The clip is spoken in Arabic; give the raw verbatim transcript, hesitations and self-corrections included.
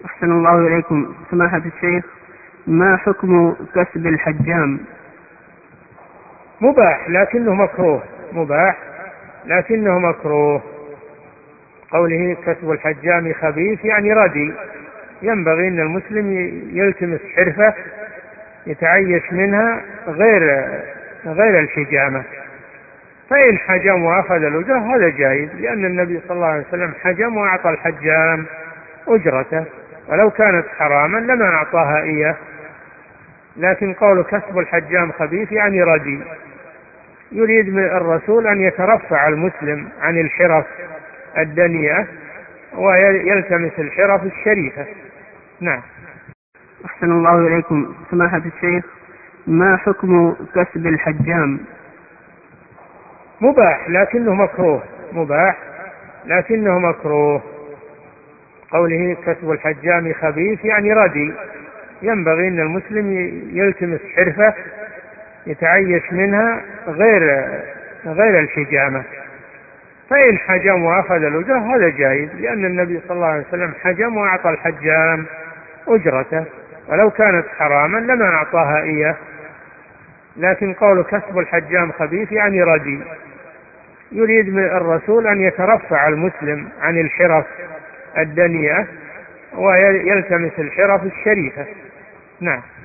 أحسن الله إليكم سماحة الشيخ، ما حكم كسب الحجام؟ مباح لكنه مكروه، مباح لكنه مكروه. قوله كسب الحجام خبيث يعني ردي، ينبغي أن المسلم يلتمس حرفة يتعيش منها غير غير الحجامة، فإن حجم وأخذ الأجرة هذا جائز، لأن النبي صلى الله عليه وسلم حجم وأعطى الحجام أجرته، ولو كانت حراما لما أعطاها إياه. لكن قول كسب الحجام خبيث يعني ردي، يريد من الرسول أن يترفع المسلم عن الحرف الدنيئة ويلتمس الحرف الشريفة. نعم. أحسن الله إليكم سماحة الشيخ، ما حكم كسب الحجام؟ مباح لكنه مكروه، مباح لكنه مكروه. قوله كسب الحجام خبيث يعني ردي، ينبغي أن المسلم يلتمس حرفة يتعيش منها غير غير الحجامة، فإن حجم وأخذ الأجرة هذا جائز، لأن النبي صلى الله عليه وسلم حجم وأعطى الحجام أجرته، ولو كانت حراما لما أعطاها إياه. لكن قول كسب الحجام خبيث يعني ردي، يريد من الرسول أن يترفع المسلم عن الحرف الدنيئة ويلتمس الحرف الشريفة. نعم.